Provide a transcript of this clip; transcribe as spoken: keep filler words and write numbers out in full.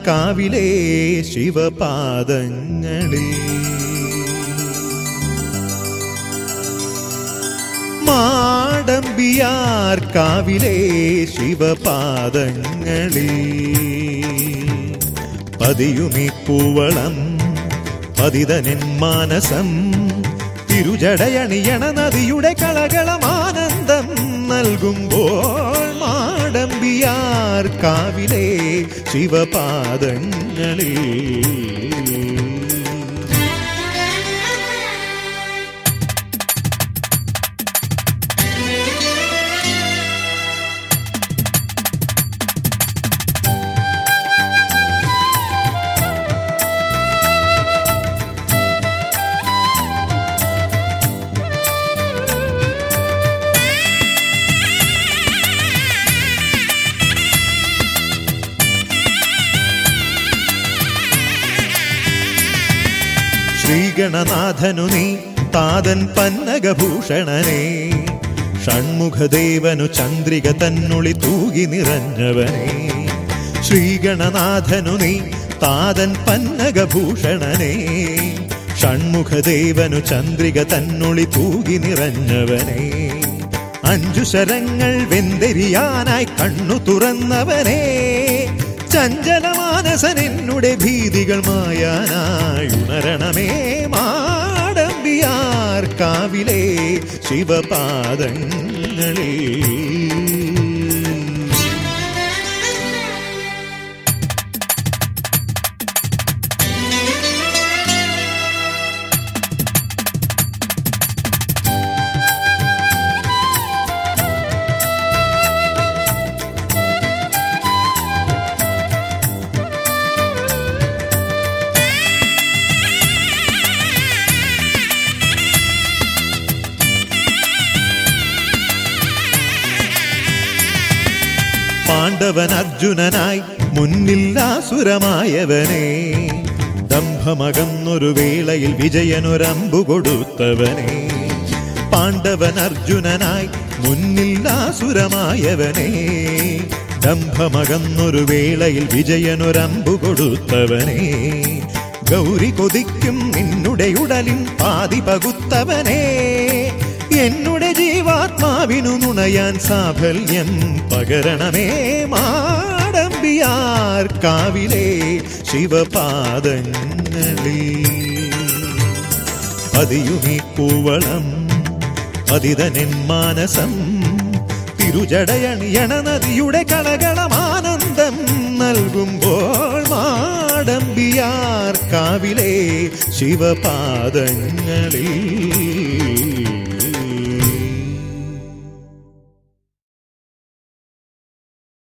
കാവിലെ ശിവപാദങ്ങളിൽ മാടമ്പിയാർ കാവിലെ ശിവപാദങ്ങളിൽ പതിയുമീ പൂവളം പതിതനിൻ മാനസം തിരുജടയണിയണ നദിയുടെ കളകളമാനന്ദം നൽകുമ്പോൾ മാടമ്പിയാർ കാവിലെ ശിവപാദങ്ങളിൽ ശ്രീഗണനാഥനു നീ താതൻ പന്നകഭൂഷണനെ ഷൺമുഖദേവനു ചന്ദ്രിക തന്നുളി തൂകി നിറഞ്ഞവനെ ശ്രീഗണനാഥനു നീ താതൻ പന്നകഭൂഷണനെ ഷൺമുഖദേവനു ചന്ദ്രിക തന്നുളി തൂകി നിറഞ്ഞവനെ അഞ്ചു ശരങ്ങൾ വെന്തെരിയാനായി കണ്ണു തുറന്നവനെ ചഞ്ചലമാനസനെന്നുടെ ഭീതികൾ മായാനായി ഉണരണമേ മാടമ്പിയാർ കാവിലെ ശിവപാദങ്ങളിൽ പാണ്ഡവൻ അർജുനനായി മുന്നിൽ ആസുരമായവനെ ദംഭമകന്നൊരു വേളയിൽ വിജയനൊരമ്പു കൊടുത്തവനെ പാണ്ഡവൻ അർജുനനായി മുന്നിൽ ആസുരമായവനെ ദംഭമകന്നൊരു വേളയിൽ വിജയനൊരമ്പു കൊടുത്തവനെ ഗൗരി കൊതിക്കും നിന്നുടെ ഉടലിൻ പാതി പകുത്തവനെ എന്നുടെ ജീവാത്മാവിനു നുണയാൻ സാഫല്യം പകരണമേ മാടമ്പിയാർ കാവിലെ ശിവപാദങ്ങളിൽ പതിയുമീ പൂവളം പതിതനിൻ മാനസം തിരുജടയണിയണ നദിയുടെ കളകളമാനന്ദം നൽകുമ്പോൾ മാടമ്പിയാർ കാവിലെ ശിവപാദങ്ങളിൽ